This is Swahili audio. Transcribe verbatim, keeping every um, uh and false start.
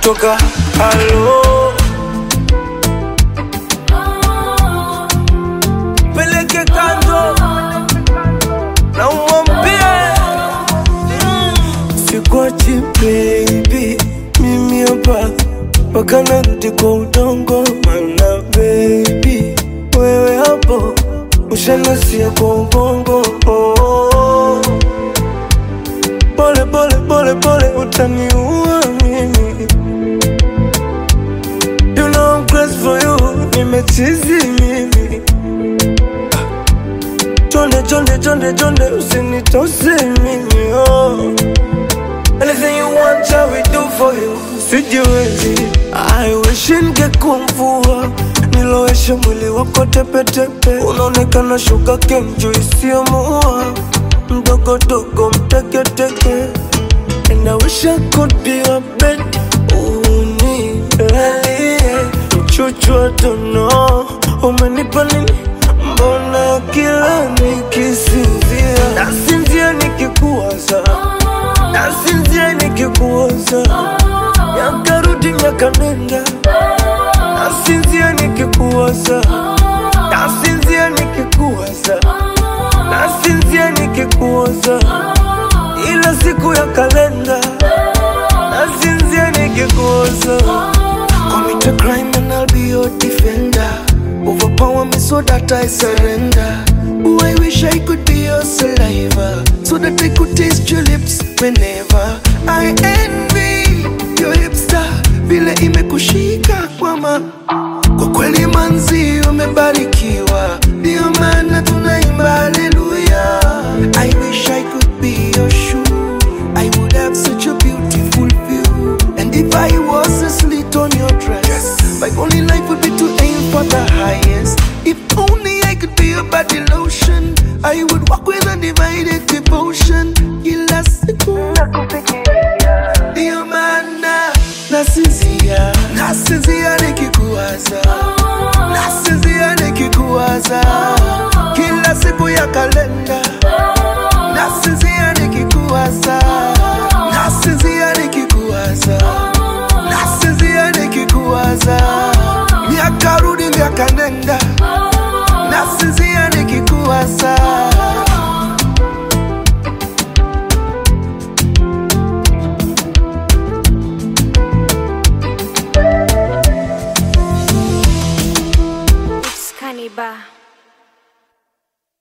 toka halo peleke kando na umwambie sikuachi baby, mimi hapa mpaka narudi kwa udongo. Mana baby, wewe hapo ushanasia kwa ubongo. oh. Pole pole pole pole utaniua mimi. You know I'm crazy for you, nimechizi mimi. Chonde chonde chonde chonde usinitose mimi. oh. Anything you want I will do for you. Sijiwezi, I wish ningekuwa nilowesha mwili wako tepe tepe. Unaonekana sugar cane juice isiyo mua, mdogo dogo mteke teke. And I wish I could be your bed. Unilalie mchuchu I don't know umenipa nini, mbona kila nikisinzia nasinzia nikikuwaza, nasinzia nikikuwaza. Miaka rudi miaka nenda, nasinzia nikikuwaza, nasinzia nikikuwaza, nasinzia nikikuwaza. Ila siku ya kalenda, nasinzia nikikuwaza. Commit a crime and I'll be your defender. Overpower me so that I surrender. Oh, I wish I could be your saliva, so that I could taste your lips whenever I envy your hipster, vile imekushika kwa ma. Kwa kweli manzi umebarikiwa,